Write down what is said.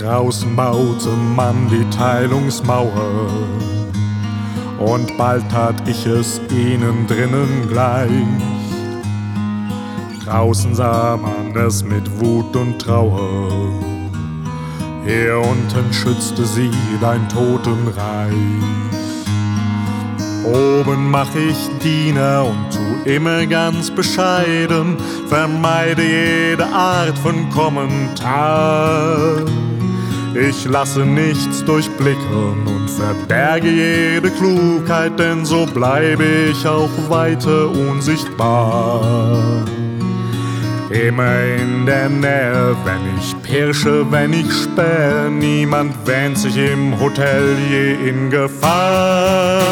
Draußen baute man die Teilungsmauer und bald tat ich es innen drinnen gleich. Draußen sah man es mit Wut und Trauer, hier unten schützte sie dein Totenreich. Oben mach ich Diener und tu immer ganz bescheiden, vermeide jede Art von Kommentar. Ich lasse nichts durchblicken und verberge jede Klugheit, denn so bleibe ich auch weiter unsichtbar. Immer in der Nähe, wenn ich pirsche, wenn ich spähe, niemand wähnt sich im Hotel je in Gefahr.